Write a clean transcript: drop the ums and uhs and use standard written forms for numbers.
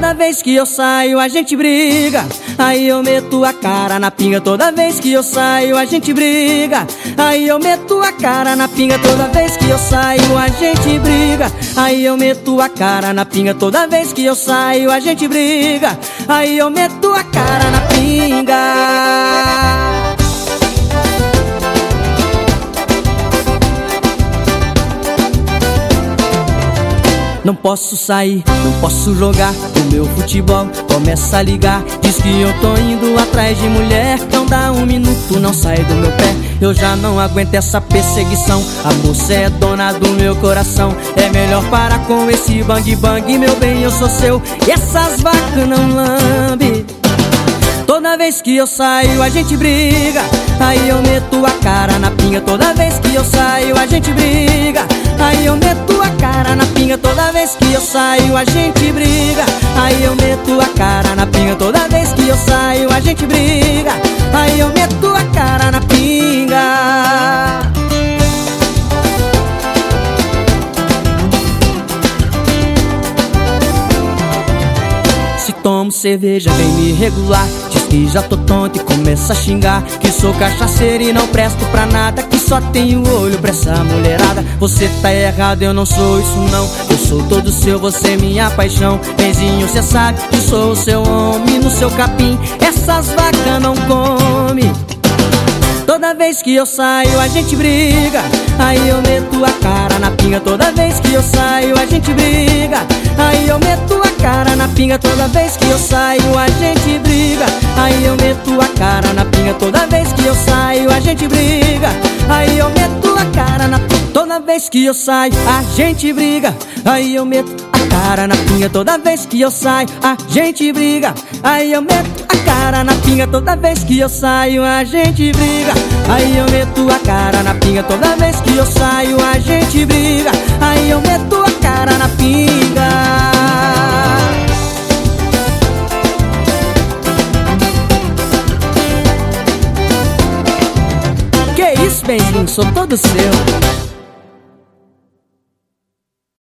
Toda vez que eu saio a gente briga, aí eu meto a cara na pinga. Toda vez que eu saio a gente briga, aí eu meto a cara na pinga. Toda vez que eu saio a gente briga, aí eu meto a cara na pinga. Toda vez que eu saio a gente briga, aí eu meto a cara na pinga. Não posso sair, não posso jogar o meu futebol, começa a ligar, diz que eu tô indo atrás de mulher. Não dá um minuto, não sai do meu pé, eu já não aguento essa perseguição. A moça é dona do meu coração, é melhor parar com esse bang bang. Meu bem, eu sou seu e essas vacas não lambe. Toda vez que eu saio a gente briga, aí eu meto a cara na pinga. Toda vez que eu saio a gente briga, aí eu meto a cara na pinga. Toda vez que eu saio a gente briga, aí eu meto a cara na pinga. Toda vez que eu saio a gente briga, aí eu meto a cara na pinga. Se tomo cerveja vem me regular, diz que já tô tonto e começa a xingar, que sou cachaceiro e não presto pra nada, que só tenho olho pra essa mulherada. Você tá errado, eu não sou isso não, eu sou todo seu, você é minha paixão. Benzinho, cê sabe que sou o seu homem, no seu capim essas vacas não come. Toda vez que eu saio a gente briga, aí eu meto a cara na pinga. Toda vez que eu saio a gente briga, aí eu meto a cara na pinga. Toda vez que eu saio a gente briga, aí eu meto a cara na pinga. Toda vez que eu saio a gente briga, aí eu meto a cara na pinga. Toda vez que eu saio a gente briga, aí eu meto a cara na pinga. Toda vez que eu saio a gente briga, aí eu meto a cara na pinga. Toda vez que eu saio a gente briga, aí eu meto a cara na pinga. Toda vez que eu saio a gente briga, aí eu meto a cara na pinga. Que isso, benzinho, sou todo seu.